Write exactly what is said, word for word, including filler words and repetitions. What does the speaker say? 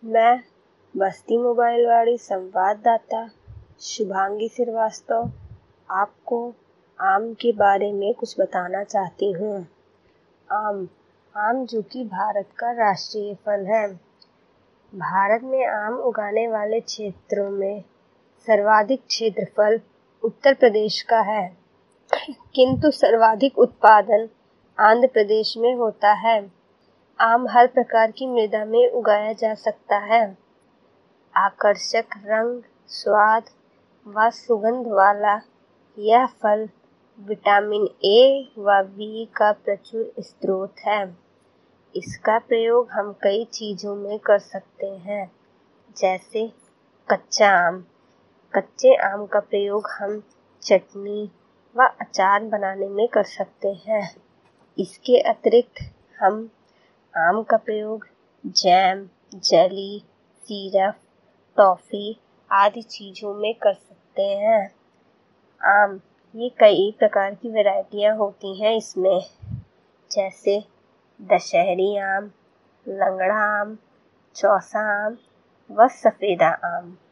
मैं बस्ती मोबाइल वाली संवाददाता शुभांगी श्रीवास्तव आपको आम के बारे में कुछ बताना चाहती हूँ। आम आम जो कि भारत का राष्ट्रीय फल है। भारत में आम उगाने वाले क्षेत्रों में सर्वाधिक क्षेत्रफल उत्तर प्रदेश का है, किंतु सर्वाधिक उत्पादन आंध्र प्रदेश में होता है। आम हर प्रकार की मृदा में उगाया जा सकता है। आकर्षक रंग, स्वाद व सुगंध वाला यह फल विटामिन ए व बी का प्रचुर स्रोत है। इसका प्रयोग हम कई चीज़ों में कर सकते हैं, जैसे कच्चा आम। कच्चे आम का प्रयोग हम चटनी व अचार बनाने में कर सकते हैं। इसके अतिरिक्त हम आम का प्रयोग जैम, जेली, सिरप, टॉफ़ी आदि चीज़ों में कर सकते हैं। आम ये कई प्रकार की वैरायटियाँ होती हैं इसमें, जैसे दशहरी आम, लंगड़ा आम, चौसा आम व सफ़ेदा आम।